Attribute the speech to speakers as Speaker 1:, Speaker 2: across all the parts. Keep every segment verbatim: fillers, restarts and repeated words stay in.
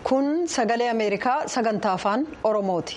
Speaker 1: Kun sagalee Ameerikaa sagantaa afaan Oromooti.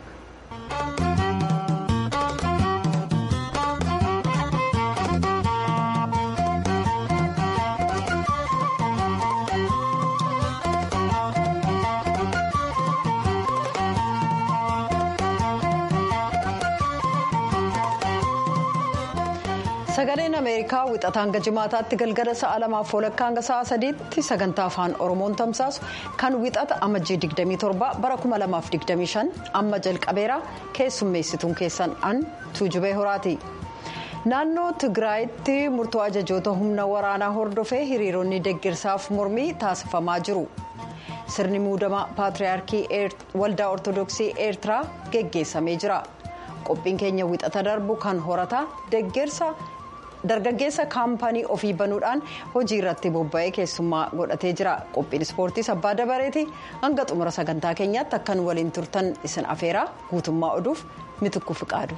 Speaker 1: Sagaleen Ameerikaa wixataa hanga jimaataatti galgala sa'a lamaaf walakkaa hanga sa'a sadiitti sagantaa afaan Oromoon tamsaasu kan wixata amajjii digdamii torba bara kuma lamaaf digdamii shan amma jalqabeera keessummeessituun keessan an Tuujubee Horaati. Naannoo Tigraayitti murtoo ajajoota humna waraanaa hordofee hiriironni deeggarsaaf mormii taasifamaa jiru. Sirni muudamaa Paatiriyaarkii Waldaa Ortodoksii Eertiraa geggeessamee jira. Qophiin keenya wixata darbu kan horataa deeggarsa. Dargaggeessa kaampanii ofii banuudhaan hojii irratti bobba'ee keessummaa godhatee jira. Qophiin ispoortii sabbaa dabareeti hanga xumura sagantaa keenyaatti akkan waliin turtan isin afeeraa guutummaa oduuf mitukku fiqaadu.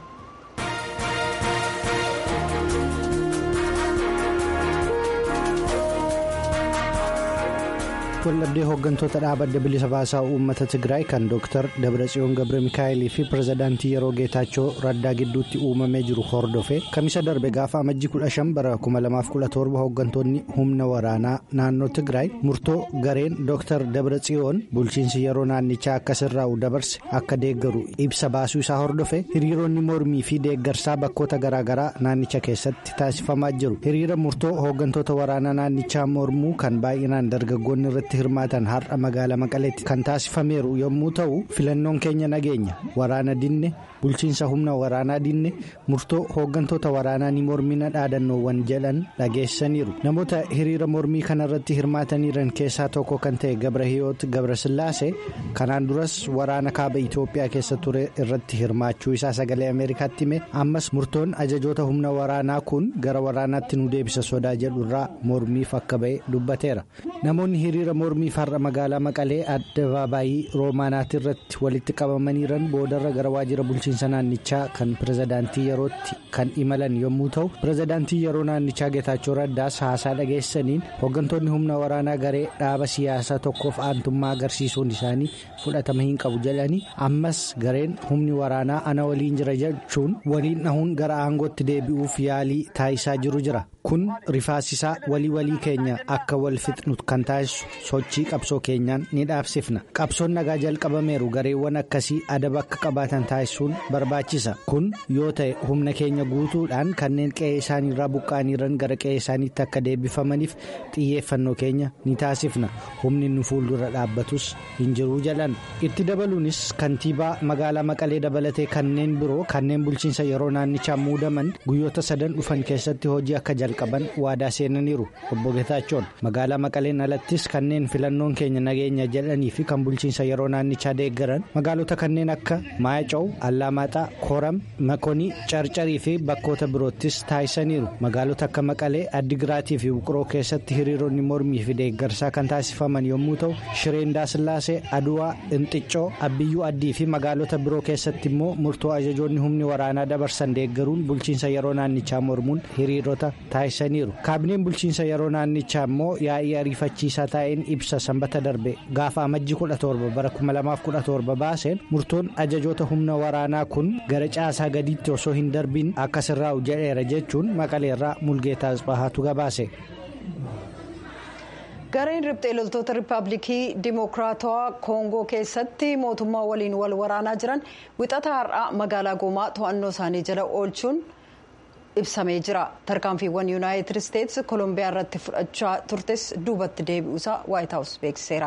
Speaker 2: Waldhabdee hooggantoota dhaabbatni bilisa baasaa uummata Tigraay kan Dooktar Dabratsiyoon Gabre Mikaa'elii fi pirezidaantii yeroo Geetaachoo Raddaa gidduutti uumamee jiru hordofee kamisa darbe gaafa amajjii kudha shan bara kuma lamaaf kudha torba hooggantoonni humna waraanaa naannoo Tigraay murtoo gareen Dooktar Dabratsiyoon bulchiinsi yeroo naannichaa akka sirraa'u dabarse akka deeggaru ibsa baasuu isaa hordofee hiriironni mormii fi deeggarsaa bakkoota garaagaraa naannicha keessatti taasifamaa jiru. Hiriira murtoo hooggantoota waraanaa naannichaa mormuu kan baay'inaan dargaggoonni irratti hirmaatan har'a magaalaa Maqaleetti kan taasifameeru yommuu ta'u filannoon keenya nageenya waraana dinne bulchiinsa humna waraanaa dinne murtoo hooggantoota waraanaa ni mormina dhaadannoowwan jedhan dhageessaniiru. Namoota hiriira mormii kanarratti hirmaataniiran keessaa tokko kan ta'e Gabrahiyoot Gabrasillaasee kanaan duras waraana kaaba Itoophiyaa keessa ture irratti hirmaachuu isaa sagalee Ameerikaatti hime ammas murtoon ajajoota humna waraanaa kun gara waraanaatti nu deebisa sodaa jedhu irraa mormiif akka ba'e dubbateera. Namoonni hiriira mormiif har'a magaalaa Maqalee addabaabaayii Roomaanaatti irratti walitti qabamaniiran boodarra gara waajjira bulchiinsa naannichaa kan pirezidaantii yerootti kan imalan yommuu ta'u pirezidaantii yeroo naannichaa Geetaachoo Raddaas haasaa dhageessaniin hooggantoonni humna waraanaa garee dhaaba siyaasaa tokkoof aantummaa agarsiisuun isaanii fudhatama hin qabu jedhanii ammas gareen humni waraanaa ana waliin jira jechuun waliin dhahuun gara aangootti deebi'uuf yaalii taasisaa jiru jira. Kun rifaasisaa walii walii keenya akka wal fixnu kan taasisu sochii qabsoo keenyaan ni dhaabsifna. Qabsoon nagaa jalqabameeru gareewwan akkasii adaba akka qabaatan taasisuun barbaachisa. Kun yoo ta'e humna keenya guutuudhaan kanneen qe'ee isaaniirraa buqqaaniiran gara qe'ee isaaniitti akka deebifamaniif xiyyeeffannoo keenya ni taasifna. Humni nu fuuldura dhaabbatus hin jiru jedhan. Itti dabaluunis kantiibaa magaalaa Maqalee dabalatee kanneen biroo kanneen bulchiinsa yeroo naannichaa muudaman guyyoota sadan dhufan keessatti hojii akka jalqaban waadaa seenaniiru. Obbo Geetaachoon magaalaa Maqaleen alattis kanneen filannoon keenya nageenya jedhanii fi kan bulchiinsa yeroo naannichaa deeggaran magaalota kanneen akka Maayaca'u, Allaamaaxaa, Kooram, Makonii, Carcarii fi bakkoota biroottis taasisaniiru. Magaalota akka Maqalee, Addigiraatii fi Buquroo keessatti hiriironni mormii fi deeggarsaa kan taasifaman yommuu ta'u Shireen Daasillaasee, Aduwaa, Inxiccoo, Abbiyyuu Addii fi magaalota biroo keessatti immoo murtoo ajajoonni humni waraanaa dabarsan deeggaruun bulchiinsa yeroo naannichaa mormuun hiriirota taasisaniiru. Kaabineen bulchiinsa yeroo naannichaa immoo yaa'ii ariifachiisaa taa'een ibsa sanbata darbe gaafa amajjii kudha torba bara kuma lamaaf kudha torba baaseen murtoon ajajoota humna waraanaa kun gara caasaa gadiitti osoo hin darbiin akka sirraa'u jedheera jechuun Maqaleerraa Mulgeetaa Asbahaatu gabaase.
Speaker 1: Gareen riphxee loltoota Riippaabilikii Dimokiraatawaa Koongoo keessatti mootummaa waliin wal waraanaa jiran wixata har'aa magaalaa Goomaa to'annoo isaanii jala oolchuun ibsamee jira. Tarkaanfiiwwan Yuunaayitid Isteetsi Koolombiyaa irratti fudhachaa turtes duubatti deebi'uusaa Waayit Haawus beeksiseera.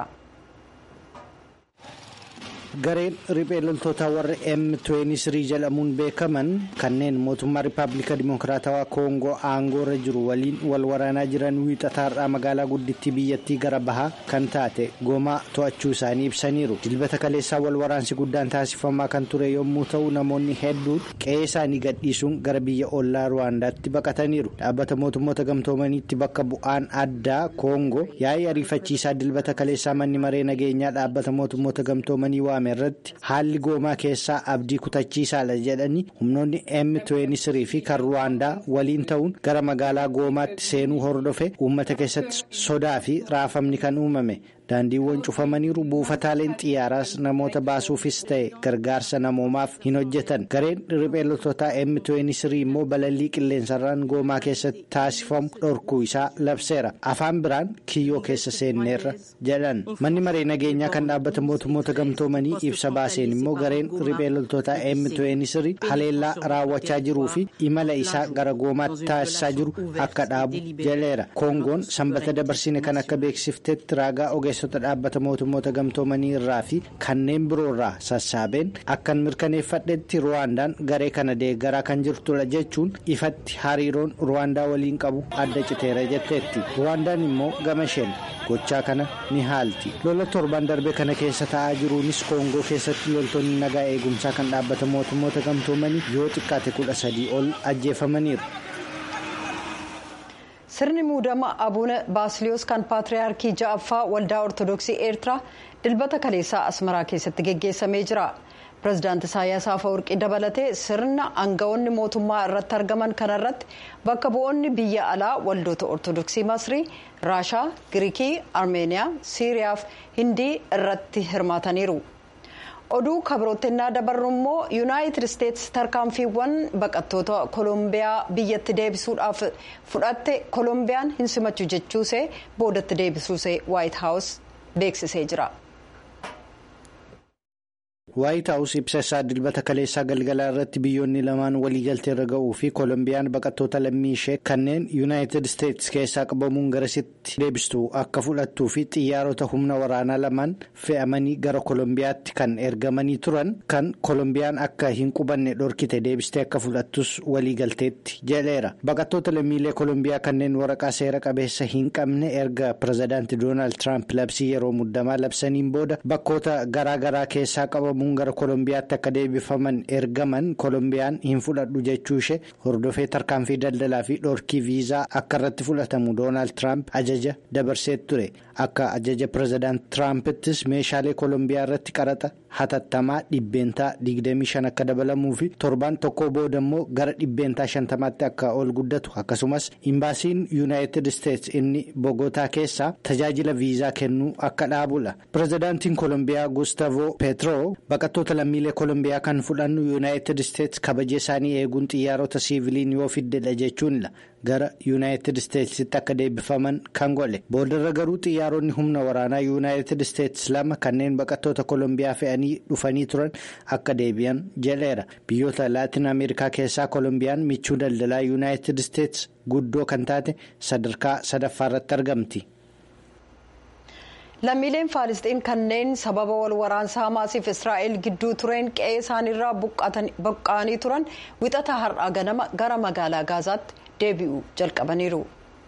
Speaker 2: Gareen riphee loltoota warra M digdamii sadii jedhamuun beekaman kanneen mootummaa Riippaabilika Dimokiraatawaa Koongoo aangoo irra jiru waliin wal waraanaa jiran wixata har'aa magaalaa guddittii biyyattii gara bahaa kan taate Goomaa to'achuu isaanii ibsaniiru. Dilbata kaleessaa wal waraansi guddaan taasifamaa kan ture yommuu ta'u namoonni hedduun qe'ee isaanii gadhiisuun gara biyya ollaa Ruwaandaatti baqataniiru. Dhaabbata mootummoota gamtoomaniitti bakka bu'aan addaa Koongoo yaa'ii ariifachiisaa dilbata kaleessaa manni maree nageenyaa dhaabbata mootummoota gamtoomanii waame irratti haalli Goomaa keessaa abdii kutachiisaadha jedhanii humnoonni M digdamii sadii fi kan Ruwaandaa waliin ta'uun gara magaalaa Goomaatti seenuu hordofe uummata keessatti sodaa fi raafamni kan uumame. daandiiwwan cufamaniiru, buufataaleen xiyyaaraas namoota baasuufis ta'e gargaarsa namoomaaf hin hojjetan. Gareen riphee loltootaa M digdamii sadii immoo balallii qilleensarraan goomaa keessatti taasifamu dhorkuu isaa labseera. Afaan biraan kiyyoo keessa seenneerra jedhan. Manni maree nageenyaa kan dhaabbata mootummoota gamtoomanii ibsa baaseen immoo gareen riphee loltootaa M digdamii sadii haleellaa raawwachaa jiruu fi imala isaa gara goomaatti taasisaa jiru akka dhaabu jedheera. Koongoon sanbata dabarsine kan akka beeksiftetti raagaa ogeessota dhaabbata mootummoota gamtoomanii irraa fi kanneen biroo irraa sassaabeen akkan mirkaneeffadhetti Ruwaandaan garee kana deeggaraa kan jirtudha jechuun ifatti hariiroon Ruwaandaa waliin qabu adda citeera jetteetti. Ruwaandaan immoo gama isheen gochaa kana ni haalti. Lola torban darbe kana keessa ta'aa jiruunis Koongoo keessatti loltoonni nagaa eegumsaa kan dhaabbata mootummoota gamtoomanii yoo xiqqaate kudha sadii ol ajjeefamaniiru.
Speaker 1: Sirni muudama Abuune Baasiliyoos kan Paatriyaarkii ja'affaa Waldaa Ortodoksii Eertiraa dilbata kaleessaa Asmaraa keessatti geggeessamee jira. Pireezidaanti Isaayyaas Afeworqii dabalatee sirna aangawoonni mootummaa irratti argaman kanarratti bakka bu'oonni biyya alaa waldoota Ortodoksii Masrii, Raashaa, Giriikii, Armeeniyaa, Siiriyaa fi Hindii irratti hirmaataniiru. Oduu kabrootennaa dabarru immoo Yuunaayitid Isteetsi tarkaanfiiwwan baqattoota Koolombiyaa biyyatti deebisuudhaaf fudhatte Kolombiyaan hin simachuu jechuusee boodatti deebisuusee Waayit Haawus beeksisee jira.
Speaker 2: Waayit Haawus ibsa isaa dilbata kaleessaa galgalaa irratti biyyoonni lamaan waliigaltee irra ga'uu fi Kolombiyaan baqattoota lammii ishee kanneen Yuunaayitid Isteetsi keessaa qabamuun garasitti deebistuu akka fudhattuu fi xiyyaarota humna waraanaa lamaan fe'amanii gara Kolombiyaatti kan ergamanii turan kan Kolombiyaan akka hin qubanne dhorkite deebistee akka fudhattus waliigalteetti jedheera. Baqattoota lammiilee Kolombiyaa kanneen waraqaa seera qabeessa hin qabne erga pireezidaanti Doonaald Tiraamp labsii yeroo muddamaa labsaniin booda bakkoota garaa garaa keessaa qabamu gara Kolombiyaatti akka deebifaman ergaman Kolombiyaan hin fudhadhu jechuu ishee hordofee tarkaanfii daldalaa fi dhorkii viizaa akka irratti fudhatamu Doonaald Tiraamp ajaja dabarsee ture. Akka ajaja pireezidaanti Tiraampiittis meeshaalee Kolombiyaa irratti qaraxa hatattamaa dhibbeentaa digdamii shan akka dabalamuu fi torbaan tokko booda immoo gara dhibbeentaa shantamaatti akka ol guddatu akkasumas imbaasiin Yuunaayitid Isteetsi inni Bogotaa keessaa tajaajila viizaa kennuu akka dhaabudha. Pireezidaantiin Kolombiyaa Gustavo Petro baqattoota lammiilee Kolombiyaa kan fudhannu Yuunaayitid Isteetsi kabajee isaanii eeguun xiyyaarota siiviliin yoo fiddedha jechuunidha. Gara Yuunaayitid Isteetsitti akka deebifaman kan godhe. Boodarra garuu xiyyaaronni humna waraanaa Yuunaayitid Isteetsi lama kanneen baqattoota Kolombiyaa fe'anii dhufanii turan akka deebi'an jedheera. Biyyoota Laatin Ameerikaa keessaa Kolombiyaan michuu daldalaa Yuunaayitid Isteetsi guddoo kan taate sadarkaa sadaffaa irratti argamti.
Speaker 1: Lammiileen Faalisxiin kanneen sababa wal waraansa Hamaasiif Israa'el gidduu tureen qe'ee isaaniirraa buqqa'anii turan wixata har'aa ganama gara magaalaa Gaazaatti deebi'uu jalqabaniiru.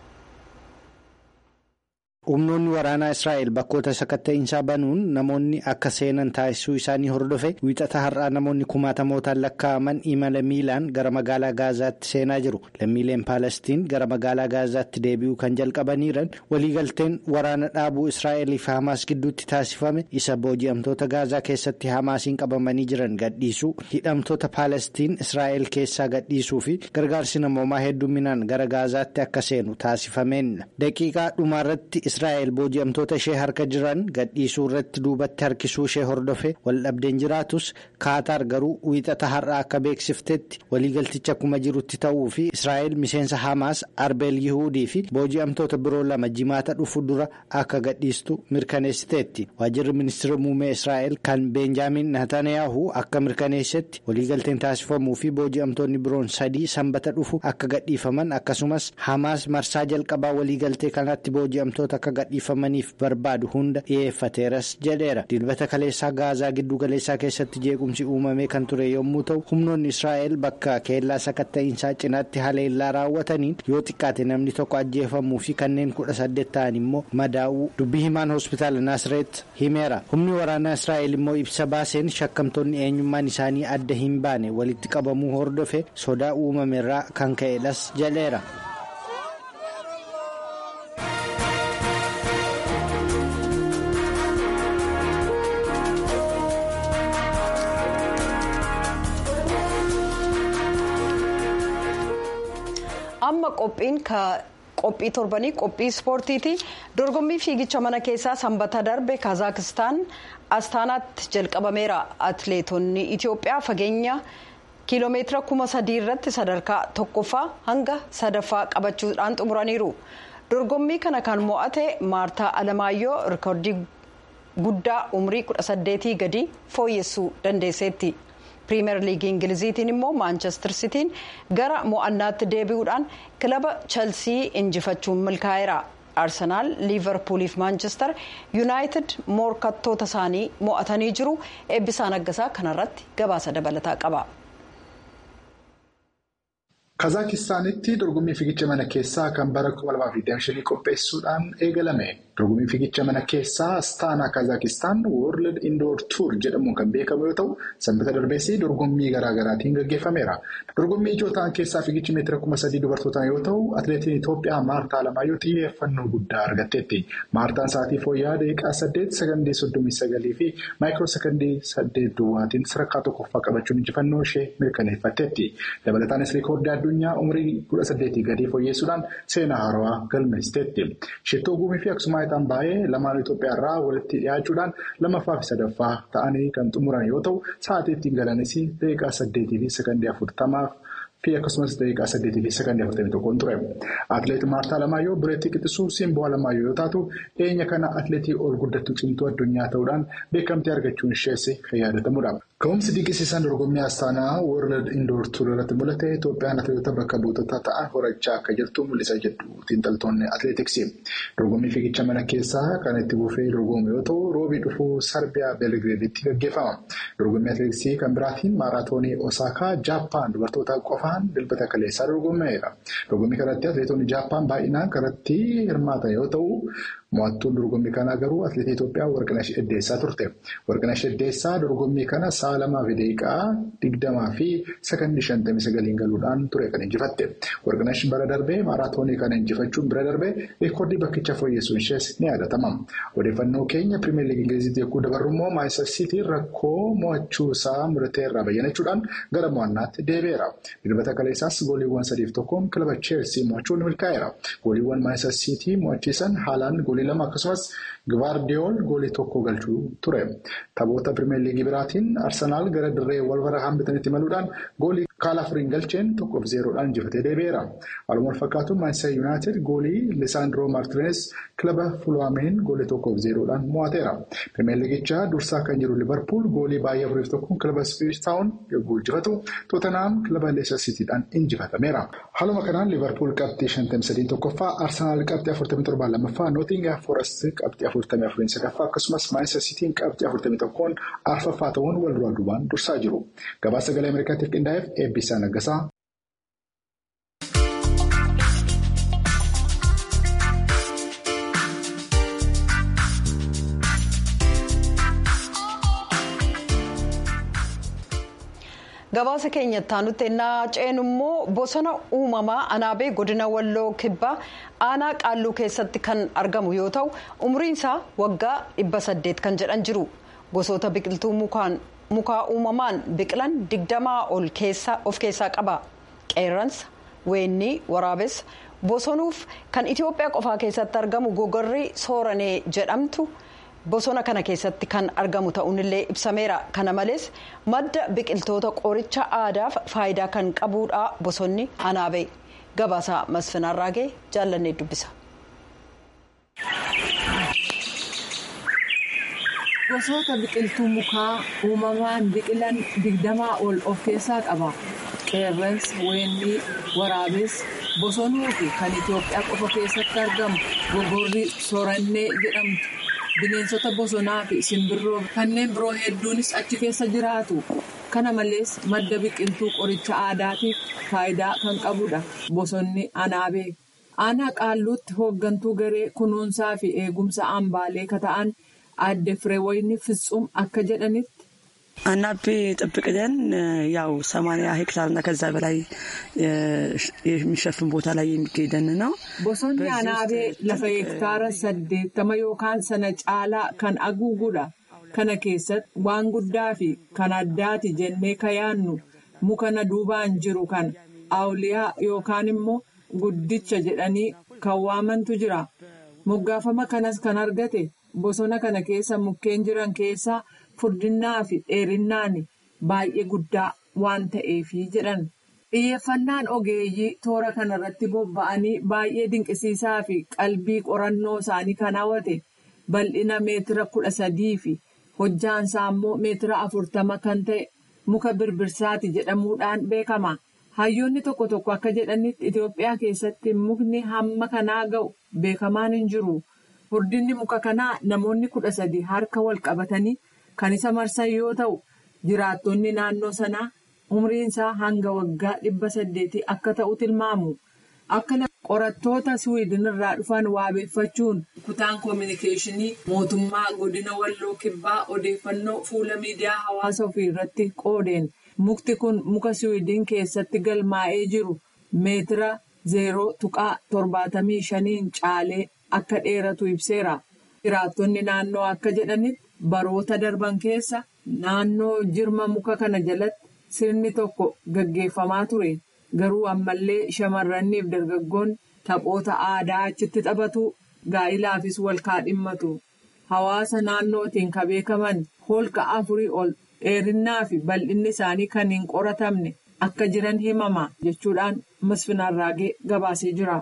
Speaker 2: Humnoonni waraanaa Israa'el bakkoota sakatta'insaa banuun namoonni akka seenan taasisuu isaanii hordofe wixata har'aa namoonni kumaatamootaan lakkaa'aman imala miilaan gara magaalaa Gaazaatti seenaa jiru. Lammiileen Paalestiin gara magaalaa Gaazaatti deebi'uu kan jalqabaniiran waliigalteen waraana dhaabuu Israa'el fi Hamaas gidduutti taasifame isa booji'amtoota Gaazaa keessatti Hamaasiin qabamanii jiran gadhiisuu, hidhamtoota Paalestiin Israa'el keessaa gadhiisuu fi gargaarsi namoomaa hedduminaan gara Gaazaatti akka seenu taasifameen. Daqiiqaa dhumaarratti Israa'el booji'amtoota ishee harka jiran gadhiisuu irratti duubatti harkisuu ishee hordofe waldhabdeen jiraatus Kaataar garuu wiixata har'aa akka beeksiftetti waliigalticha akkuma jirutti ta'uu fi Israa'el miseensa Hamaas Arbeel Yihuudii fi booji'amtoota biroo lama jimaata dhufu dura akka gadhiistu mirkaneessiteetti. Waajjirri ministeera muummee Israa'el kan Beenjaamin Netanyaahuu akka mirkaneessetti waliigalteen taasifamuu fi booji'amtoonni biroon sadii sanbata dhufu akka gadhiifaman akkasumas Hamaas marsaa jalqabaa waliigaltee kanatti booji'amtoota akka gadhiifamaniif barbaadu hunda dhiyeeffateeras jedheera. Dilbata kaleessaa Gaazaa giddu galeessaa keessatti jeequmsi uumamee kan ture yommuu ta'u humnoonni Israa'el bakka keellaa sakatta'insaa cinaatti haleellaa raawwataniin yoo xiqqaate namni tokko ajjeefamuu fi kanneen kudha saddeet ta'an immoo madaa'uu dubbii himaan hospitaala Naasreet himeera. Humni waraanaa Israa'el immoo ibsa baaseen shakkamtoonni eenyummaan isaanii adda hin baane walitti qabamuu hordofe sodaa uumameerraa kan ka'edhas jedheera.
Speaker 1: amma qophiin ka qophii torbanii qophii ispoortiiti Dorgommii fiigicha mana keessaa sanbata darbe Kazaakistaan Astaanaatti jalqabameera. Atileetonni Itoophiyaa fageenya kiiloomeetira kuma sadii irratti sadarkaa tokkoffaa hanga sadaffaa qabachuudhaan xumuraniiru. Dorgommii kana kan mo'ate Maartaa Alamaayyoo rikoordii guddaa umrii kudha saddeetii gadi fooyyessuu dandeesseetti. Piriimeer liigii Ingiliziitiin immoo Maanchestar Sitiin gara mo'annaatti deebi'uudhaan kilaba Chelsea injifachuun milkaa'eera. Arsenaal, Liiverpuulii fi Maanchestar Yuunaayitid morkattoota isaanii mo'atanii jiru. Eebbisaa Naggasaa kanarratti gabaasa dabalataa qaba.
Speaker 3: Kazaakistaanitti dorgommii fiigicha mana keessaa kan bara kuma lamaa fi digdamii shanii qopheessuudhaan eegalame. Dorgommii fiigicha mana keessaa Astaanaa Kazaakistaan World Indoor Tour jedhamuun kan beekamu yoo ta'u, sanbata darbees dorgommii garaa garaatiin gaggeeffameera. Dorgommii ijoo ta'an keessaa fiigichi meetira kuma sadii dubartootaa yoo ta'u, atileetiin Itoophiyaa Maartaa Alamaayyoo xiyyeeffannoo guddaa argatteetti. Maartaan sa'aatii fooyya'aa daqiiqaa saddeet sekondii soddomii sagalii fi maayikiroo sekondii saddeet duwwaatiin sadarkaa tokkoffaa qabachuun injifannoo ishee mirkaneeffatteetti. Dabalataanis rikoordii addunyaa umurii kudha saddeetii gadi fooyyessuudhaan seenaa haarawaa galmeessiteetti. Shittoo Guumii fi Aksumaa baay'ee lamaan Itoophiyaa irraa walitti dhiyaachuudhaan lamaffaa fi sadaffaa ta'anii kan xumuran yoo ta'u, sa'aatii ittiin galanis daqiiqaa saddeetii fi sekondii afurtamaaf fi akkasumas daqiiqaa saddeetii fi sekondii afurtamii tokkoon ture. Atileet Maartaa Alamaayyoo bireetti qixxisuu Simboo Alamaayyoo yoo taatu, dhiyeenya kana atileetii ol guddattuu cimtuu addunyaa ta'uudhaan beekamtii argachuun ishees kan yaadatamudha. Ka'umsi dinqisiisaan dorgommii Astaanaa World Indoor Tour irratti mul'ate Itoophiyaan atileetota bakka buutota ta'an horachaa akka jirtu mul'isa jedhu xiinxaltoonni atileetiksii. Dorgommii fiigicha mana keessaa kan itti buufee dorgomu yoo ta'u, roobii dhufuu Sarbiyaa Beelgireeditti gaggeeffama. Dorgommii atileetiksii kan biraatiin maaraatoonii Osaakaa Jaappaan dubartoota qofaan dilbata kaleessaa dorgommeera. Dorgommii kanatti atileetonni Jaappaan baay'inaan kanatti hirmaatan yoo ta'u, mo'attuun dorgommii kanaa garuu atileetii Itoophiyaa Warqinash Eddeessaa turte. Warqinash Eddeessaa dorgommii kana sa'a lamaa fi daqiiqaa digdamaa fi sekondii shantamii sagaliin galuudhaan ture kan injifatte. Warqinash bara darbee maaraatoonii kana injifachuun bira darbee reekoordii bakkicha fooyyessuun ishees ni yaadatama. Odeeffannoo keenya Piriimeer Liigii Ingiliziitti yogguu dabarru immoo Maanchestar Siitiin rakkoo mo'achuu isaa murtee irraa bayyanachuudhaan gara mo'annaatti deebi'eera. Dilbata kaleessaas gooliiwwan sadiif tokkoon kilaba Cheelsii mo'achuun milkaa'eera. Gooliiwwan Maanchestar Siitii mo'achiisan haalaan goolii lama akkasumas Gvaardiyool goolii tokko galchuu ture. Taphoota Piriimeer Liigii biraatiin Arsenaal gara dirree Wolverhamptonitti imaluudhaan goolii Kaalafriin galcheen tokkoof zeeroodhaan injifatee deebi'eera. Haaluma wal fakkaatuun Maanchestar Yuunaayitid goolii Lisaandroo Maartinees kilaba Fulhaamiin goolii tokkoof zeeroodhaan mo'ateera. Piriimeer Liigichaa dursaa kan jiru Liverpool goolii baay'ee afuriif tokkoon kilaba Ipswich Town yogguu injifatu, Tottenham kilaba Leicester City'dhaan injifatameera. Haaluma kanaan Liverpool qabxii shantamii sadii tokkoffaa, Arsenaal qabxii afurtamii torbaan lammaffaa, Nottingham Forest qabxii afurtamii afuriin sadaffaa akkasumas Maanchestar Cityin qabxii afurtamii tokkoon arfaffaa ta'uun wal duraa duubaan dursaa jiru. Gabaasa sagalee Ameerikaatiif qindaa'eef Eebbisaa Naggasaa.
Speaker 1: Gabaasa keenyatti aanutti ennaa ceenu immoo bosona uumamaa Anaabee godina Walloo Kibbaa aanaa Qaalluu keessatti kan argamu yoo ta'u, umriin isaa waggaa dhibba saddeet kan jedhan jiru. Gosoota biqiltuu mukaa uumamaan biqilan digdamaa ol of keessaa qaba. Qeerransa, weennii, waraabessa, bosonuuf kan Itoophiyaa qofaa keessatti argamu gogorrii sooranee jedhamtu bosona kana keessatti kan argamu ta'uunillee ibsameera. Kana malees madda biqiltoota qoricha aadaaf faayidaa kan qabuudha bosonni Anaabee. Gabaasa Masfinaa Raagee jaallannee dubbisa.
Speaker 4: Gosoota biqiltuu mukaa uumamaan biqilan digdamaa ol of keessaa qaba. Qeerransa, weennii, waraabessa, bosonuu fi kan Itoophiyaa qofa keessatti argamu gogorrii soorannee jedhamtu. Bineensota bosonaa fi simbirroo kanneen biroo hedduunis achi keessa jiraatu. Kana malees madda biqiltuu qoricha aadaatiif faayidaa kan qabudha bosonni Anaabee. Aanaa Qaalluutti hooggantuu garee kunuunsaa fi eegumsa hambaalee ka ta'an Aadde Fireewayni Fitsum akka jedhanitti.
Speaker 5: አናቤ ጠብቀን ያው ሰማንያ ሄክታርና ከዛ በላይ የሚሸፍን ቦታ ላይ የሚገኝ ነው።
Speaker 4: ቦሶኒ አናቤ ለፈ ሄክታር ሰደተማ ዮካን ሰነ ጫላ ከን አጉጉዳ ከነ ኬሰት ዋን ጉዳፊ ከናዳቲ ጀኔ ከያኑ ሙከነ ዱባን ጅሩ ከን አውሊያ ዮካንሞ ጉድቸ ጀዳኒ ከዋመንቱ ጅራ Moggaafama kanas kan argate bosona kana keessa mukkeen jiran keessaa furdinnaa fi dheerinnaan baay'ee guddaa waan ta'eefi jedhan. Xiyyeeffannaan ogeeyyii toora kanarratti bobba'anii baay'ee dinqisiisaa fi qalbii qorannoo isaanii kan hawwate bal'ina meetira kudha sadii fi hojjaansaa immoo meetira afurtama kan ta'e muka birbirsaati jedhamuudhaan beekama. Hayyoonni tokko tokko akka jedhanitti Itoophiyaa keessatti mukni hamma kanaa ga'u beekamaan hin jiru. Furdinni muka kanaa namoonni kudha sadii harka wal qabatanii kan isa marsan yoo ta'u, jiraattonni naannoo sanaa umriin isaa hanga waggaa dhibba saddeetii akka ta'u tilmaamu. Akka qorattoota Siwiidin irraa dhufan waabeeffachuun kutaan koominikeeshinii mootummaa godina Walloo Kibbaa odeeffannoo fuula miidiyaa hawaasa ofii irratti qoodeen mukti kun muka Siwiidin keessatti galmaa'ee jiru meetira zeeroo tuqaa torbaatamii shaniin caalee akka dheeratu ibseera. Jiraattonni naannoo akka jedhanitti baroota darban keessa naannoo jirma muka kana jalatti sirni tokko gaggeeffamaa ture. Garuu ammallee shamarraniif dargaggoon taphoota aadaa achitti taphatu gaa'ilaafis wal kaadhimmatu. Hawaasa naannootiin kan beekaman holqa afurii ol dheerinnaa fi bal'inni isaanii kan hin qoratamne akka jiran himama jechuudhaan Masfin Arraagee gabaasee jira.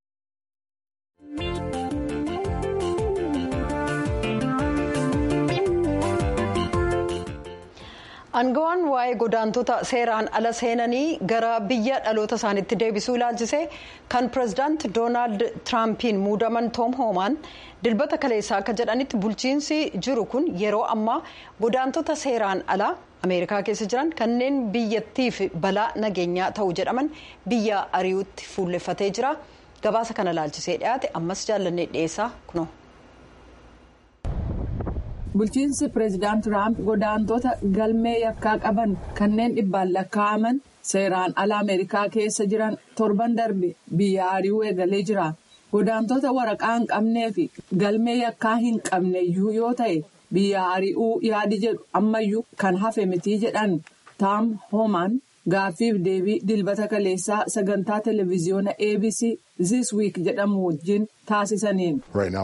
Speaker 1: Aangawaan waa'ee godaantota seeraan ala seenanii gara biyya dhaloota isaaniitti deebisuu ilaalchisee kan pireezidaanti Doonaald Tiraampin muudaman Toom Hoomaan dilbata kaleessaa akka jedhanitti bulchiinsi jiru kun yeroo ammaa godaantota seeraan alaa Ameerikaa keessa jiran kanneen biyyattiif balaa nageenyaa ta'uu jedhaman biyya ari'uutti fuulleffatee jira. Gabaasa kana ilaalchisee dhiyaate ammas jaallannee dhiyeessaa kunoo.
Speaker 4: Bulchiinsi pireezidaant Tiraamp godaantota galmee yakkaa qaban kanneen dhibbaan lakkaa'aman seeraan ala Ameerikaa keessa jiran torban darbe biyya ari'uu eegalee jira. Godaantota waraqaa hin qabnee fi galmee yakkaa hin qabneyyuu yoo ta'e biyya ari'uu yaadi jedhu ammayyuu kan hafe mitii jedhan Toom Hoomaan gaaffiif deebii dilbata kaleessaa sagantaa televiziyoona A B C This Week jedhamu wajjin taasisaniin.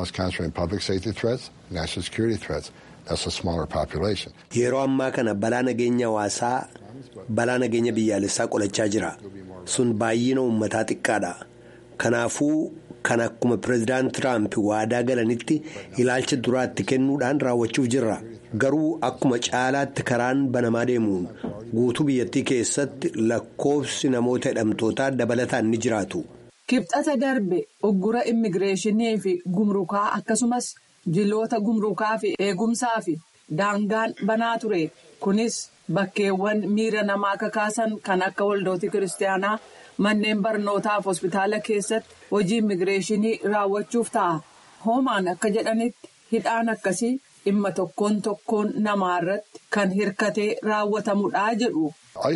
Speaker 6: Yeroo ammaa kana balaa nageenya hawaasaa balaa nageenya biyyaalessaa qolachaa jira. Sun baay'ina uummataa xiqqaadha. Kanaafuu kan akkuma pireezidaant Tiraamp waadaa galanitti ilaalcha duraatti kennuudhaan raawwachuuf jirra. Garuu akkuma caalaatti karaan banamaa deemuun guutuu biyyattii keessatti lakkoofsi namoota hidhamtootaa dabalataan ni jiraatu.
Speaker 4: Kibxata darbe uggura immigireeshinii fi gumrukaa akkasumas jiloota gumrukaa fi eegumsaa fi daangaan banaa ture. Kunis bakkeewwan miira namaa kakaasan kan akka waldoota kiristaanaa manneen barnootaa fi hospitaala keessatti hojii immigireeshinii raawwachuuf ta'a. Hoomaan akka jedhanitti hidhaan akkasii dhimma tokkoon tokkoon namaa irratti kan hirkatee raawwatamudha jedhu.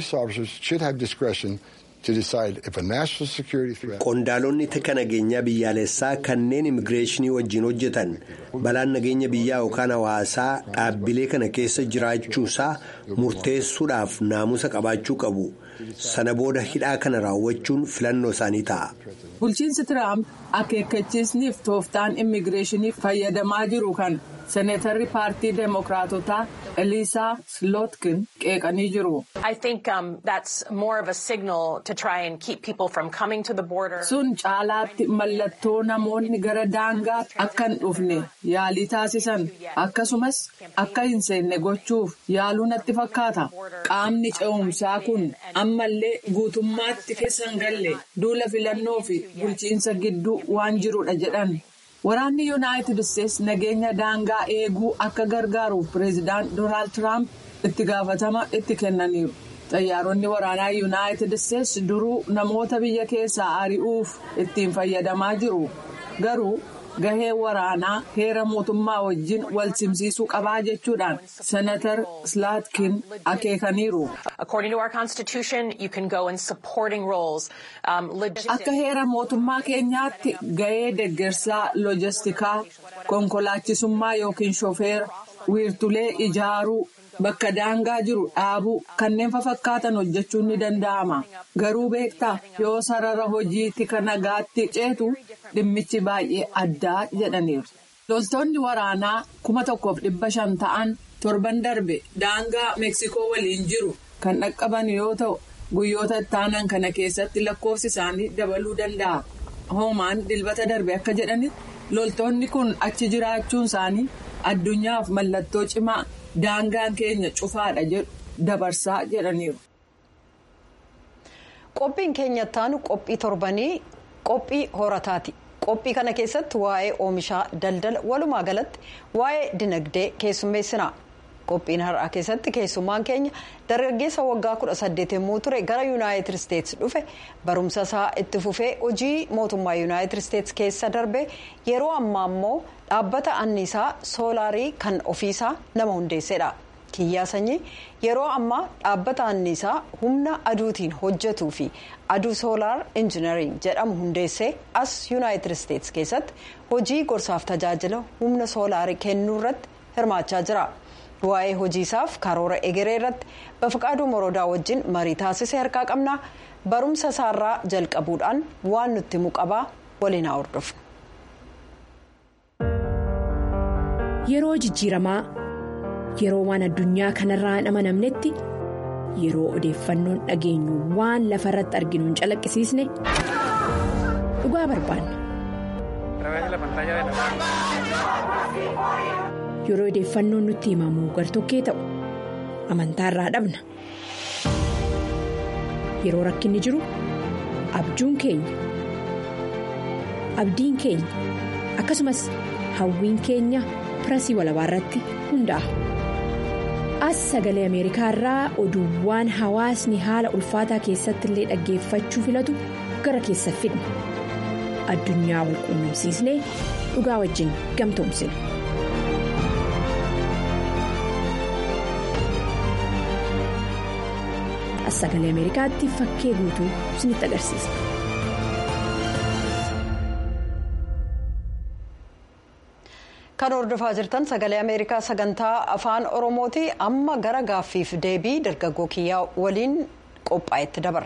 Speaker 6: Qondaalonni tika nageenyaa biyyaalessaa kanneen immigireeshinii wajjin hojjetan balaan nageenya biyyaa yookaan hawaasaa dhaabbilee kana keessa jiraachuusaa murteessuudhaaf naamusa qabaachuu qabu. Sana booda hidhaa kana raawwachuun filannoo isaanii ta'a.
Speaker 4: Bulchiinsi Tiraamp akeekkachiisniif tooftaan immigireeshinii fayyadamaa jiru kan Seneetarri paartii Demookiraatotaa Eliisaa Slotkin qeeqanii jiru. Sun caalaatti mallattoo namoonni gara daangaatti akka hin dhufne yaalii taasisan akkasumas akka hin seenne gochuuf yaaluu natti fakkaata. Qaamni ce'umsaa kun ammallee guutummaatti keessa hin galle duula filannoo fi bulchiinsa gidduu waan jirudha jedhan. Waraanni Yuunaayitid Isteetsi nageenya daangaa eeguu akka gargaaruuf pireezidaant Doonaald Tiraamp itti gaafatama itti kennaniiru. Xayyaaronni waraanaa Yuunaayitid Isteetsi duruu namoota biyya keessaa ari'uuf ittiin fayyadamaa jiru. Garuu gahee waraanaa heera mootummaa wajjin wal simsiisuu qabaa jechuudhaan Senatar Slotkin akeekaniiru. Akka heera mootummaa keenyaatti gahee deeggarsaa loojistikaa konkolaachisummaa yookiin shofeera wiirtulee ijaaruu, bakka daangaa jiru dhaabuu kanneen fakkaatan hojjechuun ni danda'ama. Garuu beektaa yoo sarara hojiitti kan nagaatti ceetu dhimmichi baay'ee addaa jedhaniiru. Loltoonni waraanaa kuma tokkoof dhibba shan ta'an torban darbe daangaa Meeksikoo waliin jiru kan dhaqqaban yoo ta'u guyyoota ittaanan kana keessatti lakkoofsi isaanii dabaluu danda'a. Hoomaan dilbata darbe akka jedhanitti loltoonni kun achi jiraachuun isaanii addunyaaf mallattoo cimaa daangaan keenya cufaadha jedhu dabarsaa jedhaniiru.
Speaker 1: Qophiin keenya ittaanu qophii torbanii qophii horataati. Qophii kana keessatti waa'ee oomishaa daldala walumaa galatti waa'ee dinagdee keessummeessina. Qophiin har'aa keessatti keessummaan keenya dargaggeessa waggaa kudha saddeet yommuu ture gara yuunaayitid isteetsi dhufe barumsa isaa itti fufee hojii mootummaa yuunaayitid isteetsi keessa darbe yeroo ammaa immoo dhaabbata anniisaa soolaarii kan ofiisaa nama hundeessedha. Kiyyaa Sanyii yeroo ammaa dhaabbata anniisaa humna aduutiin hojjetuu fi aduu soolaar injinariing jedhamu hundeessee as yuunaayitid isteetsi keessatti hojii gorsaaf tajaajila humna soolaarii kennuu irratti hirmaachaa jira. Waa'ee hojiisaaf karoora egeree irratti Bafqaaduu Moroodaa wajjin marii taasisee harkaa qabna. Barumsa isaarraa jalqabuudhaan waan nutti himu qabaa waliin haa hordofnu.
Speaker 7: Yeroo jijjiiramaa yeroo waan addunyaa kanarraa hin amanamnetti yeroo odeeffannoon dhageenyu waan lafa irratti arginu hin calaqqisiisne dhugaa barbaanna. Yeroo odeeffannoon nutti himamu gartokkee ta'u amantaarraa dhabna. Yeroo rakkinni jiru abjuun keenya abdiin keenya akkasumas hawwiin keenya pirasii walabaa irratti hundaa'a. As sagalee Ameerikaa irraa oduuwwan hawaasni haala ulfaataa keessatti illee dhaggeeffachuu filatu gara keessa fidna. Addunyaa wal quunnamsiisnee dhugaa wajjin gamtoomsina. As sagalee Ameerikaatti fakkee guutuu isinitti agarsiisa.
Speaker 1: Kan hordofaa jirtan sagalee Ameerikaa sagantaa afaan Oromooti. Amma gara gaaffiif deebii dargaggoo kiyyaa waliin qophaa'etti dabarra.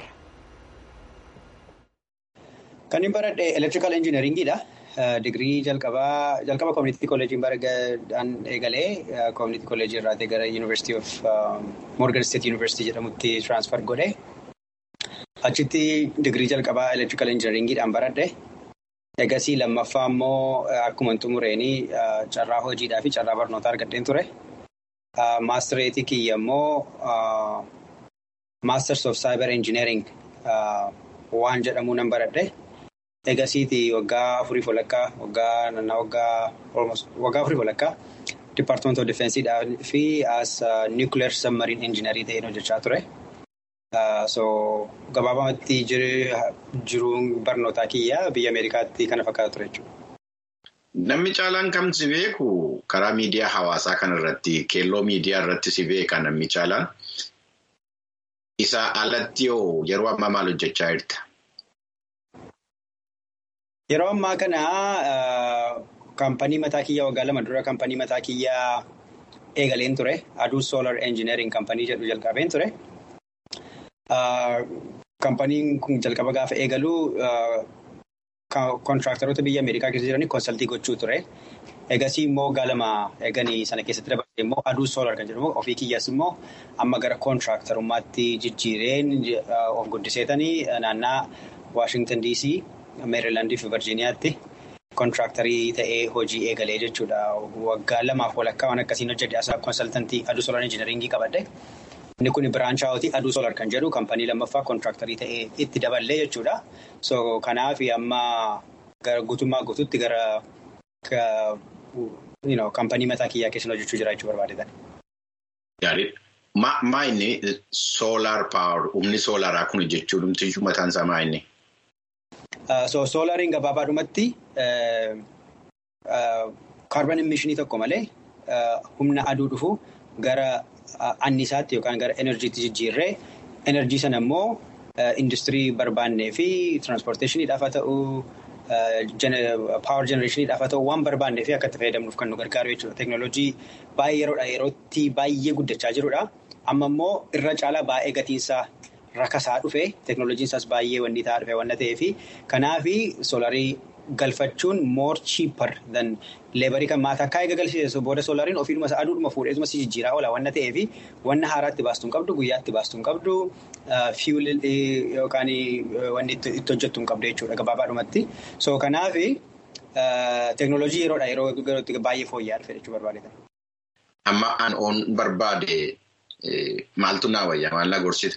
Speaker 8: Kan hin baradhe elektirikaal injiinaringiidha. Digirii jalqabaa jalqaba koomunitii kolleejiin baradhaan eegalee koomunitii kolleejii irraa gara yuunivarsiitii of Morgan State Yuunivarsiitii jedhamutti tiraansfer godhe. Achitti digirii jalqabaa elektirikaal injiinaringiidhaan baradhe. Egasii lammaffaa immoo akkuma xumureenii carraa hojiidhaa fi carraa barnootaa argadheen ture. Maastireetii kiyya immoo Masters of Cyber Engineering waan jedhamu nan baradhe. Egasiiti waggaa afurii walakkaa waggaa nannaa waggaa waggaa afurii walakkaa Department of Defenseedhaa fi as Nuclear Submarine Engineerii ta'een hojjechaa ture. So gabaabamatti jiruun barnootaa kiyyaa biyya Ameerikaatti kana fakkaatu ture jechuudha.
Speaker 9: Namni caalaan kam si beeku karaa miidiyaa hawaasaa kanarratti keelloo miidiyaa irratti si beeka namni caalaan isa alatti yoo yeroo ammaa maal hojjechaa jirta?
Speaker 8: Yeroo ammaa kana kaampanii mataa kiyyaa waggaa lama dura kaampanii mataa kiyyaa eegaleen ture. Aduu Solar Engineering kaampanii jedhu jalqabeen ture. Kaampaniin kun jalqaba gaafa eegalu kontiraaktaroota biyya Ameerikaa keessa jiranii konsaltii gochuu ture. Egasii immoo waggaa lama eeganii sana keessatti dabalatee immoo Aduu Solar kan jedhamu ofii kiyyaas immoo amma gara kontiraaktarummaatti jijjiireen of guddiseetanii naannaa Washington D C, Meerilaandii fi Virgiiniyaatti kontiraaktarii ta'ee hojii eegalee jechuudha. Waggaa lamaaf walakkaa waan akkasiin hojjedhe asaa konsaltantii Aduu Solar Engineeringii qabadhe. Inni kun biraanchaawwatii Aduu Solar kan jedhu kaampanii lammaffaa kontiraaktarii ta'ee itti daballee jechuudha. So kanaaf amma guutummaa guutuutti gara kaampanii mataa kiyyaa keessan hojjechuu jira jechuu barbaadetan.
Speaker 9: Gaariidha. Maa inni solar power humni soolaraa kun jechuun dhumtiyyuu mataan isaa maa inni?
Speaker 8: So soolariin gabaabaadhumatti kaarban emishinii tokko malee humna aduu dhufu gara annisaatti yookaan gara enerjiitti jijjiirree enerjii sana immoo industirii barbaannee fi tiraanspoorteeshiniidhaaf haa ta'uu Power generationiidhaaf haa ta'u waan barbaannee fi akka itti fayyadamnuuf kan nu gargaaru jechuudha. Teekinooloojii baay'ee yeroodha yerootti baay'ee guddachaa jirudha. Amma immoo irra caalaa baay'ee gatiinsaa rakasaa dhufe teekinooloojiin isaas baay'ee wanni ta'aa dhufe waan ta'eef kanaaf soolarii galfachuun more cheaper than leebarii kan maataa akka eega galchiseessu booda soolariin ofiidhuma isaa aduudhuma fuudheesuma si jijjiiraa oola waan ta'eef wanna haaraatti baastuu hin qabdu guyyaatti baastuu hin qabdu fuel yookaan wanni itti hojjettu hin qabdu jechuudha gabaabaadhumatti. So kanaaf teekinooloojii yeroodha yeroo yerootti baay'ee fooyya'aa dhufe jechuu barbaadetan.
Speaker 9: Amma an oon barbaade maaltu naa wayyaa maal na gorsita?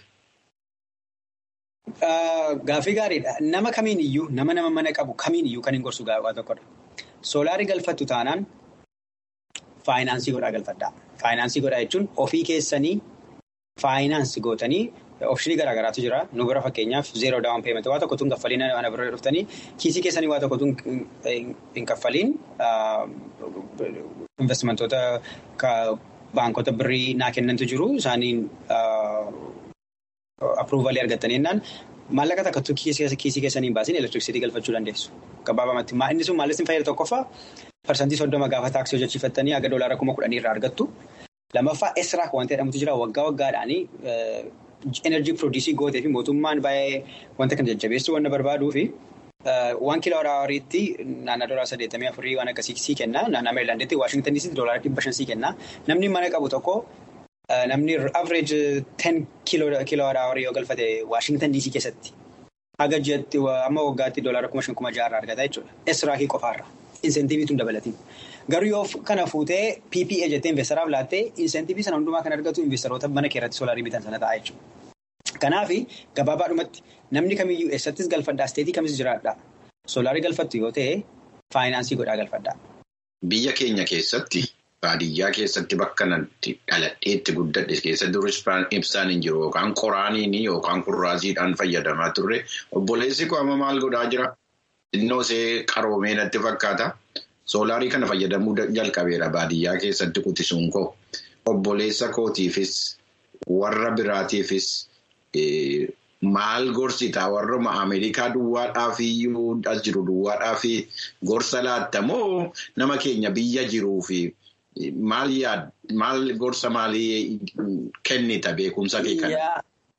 Speaker 8: Gaaffii gaariidha. Nama kamiin iyyuu nama nama mana qabu kamiin iyyuu kan hin gorsu gaafaa tokkodha. Soolaarii galfattu taanaan faayinaansii godhaa galfadhaa. Faayinaansii godhaa jechuun ofii keessanii faayinaansii gootanii oopshinii garaagaraatu jira. Nu bira fakkeenyaaf zeeroo daawwan peementi waa tokkotu hin kaffaliin ana bira dhuftanii kiisii keessanii waa tokkotu hin kaffaliin investimentoota baankota birrii naa kennantu jiru isaaniin. Approvalii argattanii jennaan maallaqa takka kiisii keessanii hin baasin elektiriksiitii galfachuu dandeessu. Gabaabamatti inni sun maallis hin fayyadu tokkoffaa parsantii soddoma gaafa taaksii hojjechiifattanii haga doolaara kuma kudhanii irraa argattu. Lammaffaa esraak wanta jedhamutu jira waggaa waggaadhaanii enerjii piroodiisii gootee fi mootummaan baay'ee wanta kana jajjabeessu wanna barbaaduu fi waan kiiloo horiitti naannoo doolaara saddeettamii afurii waan akkasii sii kenna. Naannoo Meerilaanditti Waashingtan diisiitti doolaara dhibba shan sii kenna. Namni mana qabu tokko. Namni average ten kiiloo horii yoo galfate Waashingtan diisii keessatti haga ji'atti amma waggaatti doolaara kuma shan kuma jaarraa argata jechuudha. Esraakii qofaarra inseentiiviitu hin dabalatiin. Garuu yoo kana fuutee P P A jettee investaraaf laattee inseentiivii sana hundumaa kan argatu investaroota mana keerratti soolaarii bitan sana ta'a jechuudha. Kanaaf gabaabaadhumatti namni kamiyyuu eessattis galfadhaa isteetii kamis jiraadhaa. Soolaarii galfattu yoo ta'e faayinaansii godhaa galfadhaa.
Speaker 9: Biyya keenya keessatti. Baadiyyaa keessatti bakka natti dhaladheetti guddadhe keessa duris ibsaan hin jiru yookaan qoraaniin yookaan kurraasiidhaan fayyadamaa turre obboleessi koo amma maal godhaa jira? Innoo see qaroomee natti fakkaata. Soolaarii kana fayyadamuu jalqabeera baadiyyaa keessatti qotisuun koo obboleessa kootiifis warra biraatiifis maal gorsitaa warra Ameerikaa duwwaadhaaf iyyuu as jiru duwwaadhaaf gorsa laattamoo nama keenya biyya jiruufi. Maal yaad maal gorsa maalii kennita beekumsa kee kana?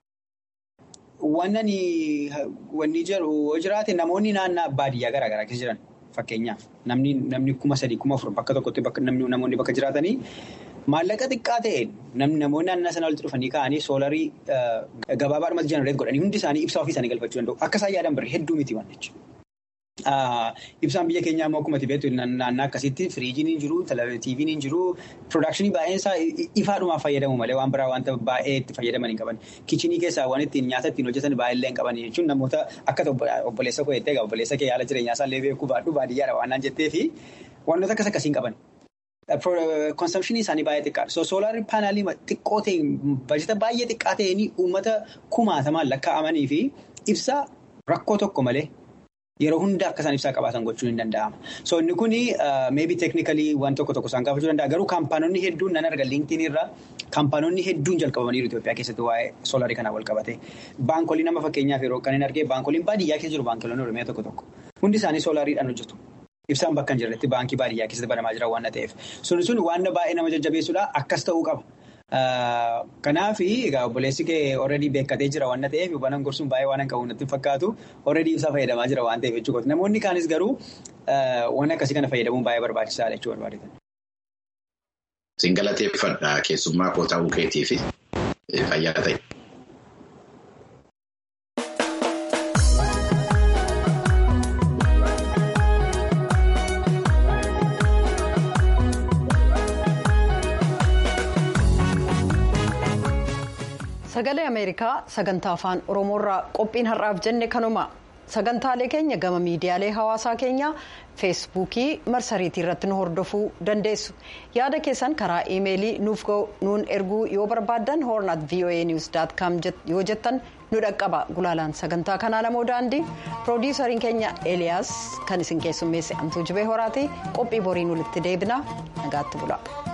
Speaker 8: Wanni wanni jiru jiraate namoonni naannaa baadiyyaa garaagaraa keessa jiran fakkeenyaaf namni namni kuma sadii kuma afur bakka tokkotti bakka namni namoonni bakka jiraatanii maallaqa xiqqaa ta'een namni namoonni naannaa sana walitti dhufanii ka'anii soolarii gabaabaadhumatti jenereet godhanii hundi isaanii ibsaa ofii isaanii galfachuu danda'u. Akka isaan yaadan birrii hedduu miti waan jechuudha. Ibsaan biyya keenyaa immoo akkuma beektu naannaa akkasitti firiijiin hin jiru, tiiviin hin jiru, piroodakshinii baay'een isaa ifaadhumaaf fayyadamu malee waan biraa wanta baay'ee itti fayyadaman hin qaban. Kichinii keessaa waan ittiin nyaata ittiin hojjetan baay'ee hin qaban jechuun namoota akka obboleessa koo jettee obboleessa kee haala jireenyaa isaallee beekuu baadhu baadiyyaadha waan naan jettee fi wantoota akkas akkasii hin qaban. Konsamshinii isaanii baay'ee xiqqaadha. So soolaarii paanaalii xiqqoo ta'e bajeta baay'ee xiqqaa ta'een uummata kumaatamaan lakkaa'amanii fi ibsaa rakkoo tokko malee. Yeroo hunda akka isaan ibsaa qabaatan gochuun hin danda'ama. So inni kun maybe technically waan tokko tokko isaan gaafachuu danda'a. Garuu kaampaanoonni hedduun nan arga linktiin irraa kaampaanoonni hedduun jalqabamaniiru Itoophiyaa keessatti waa'ee soolaarii kanaan wal qabate. Baankoliin nama fakkeenyaaf yeroo kan hin argee baankoliin baadiyyaa keessa jiru baankoliin Oromiyaa tokko tokko. Hundi isaanii soolaariidhaan hojjetu. Ibsaan bakka hin jirretti baankii baadiyyaa keessatti banamaa jira waan ta'eef. Sun sun waan baay'ee nama jajjabeessuudha akkas ta'uu qaba. Kanaaf egaa obboleessi kee already beekkatee jira waan ta'eef banan gorsuun baay'ee waan hin qabu natti fakkaatu already ibsaa fayyadamaa jira waan ta'eef jechuudha. Namoonni kaanis garuu waan akkasii kana fayyadamuun baay'ee barbaachisaadha jechuu barbaadetan.
Speaker 9: Sin galateeffadha keessummaa koo ta'uu keetii fi fayyaa ta'e.
Speaker 1: Sagalee Ameerikaa sagantaa afaan Oromoorraa qophiin har'aaf jenne kanuma sagantaalee keenya gama miidiyaalee hawaasaa keenya feesbuukii marsariitii irratti nu hordofuu dandeessu. Yaada keessan karaa iimeelii nuuf nuun erguu yoo barbaaddan horn at voa news dot com yoo jettan nu dhaqqaba. Gulaalaan sagantaa kanaa lamoo daandii piroodiisariin keenya Eliyaas kan isin keessummeesse Antuu Jibee Horaati qophii boriin walitti deebina nagaatti bula.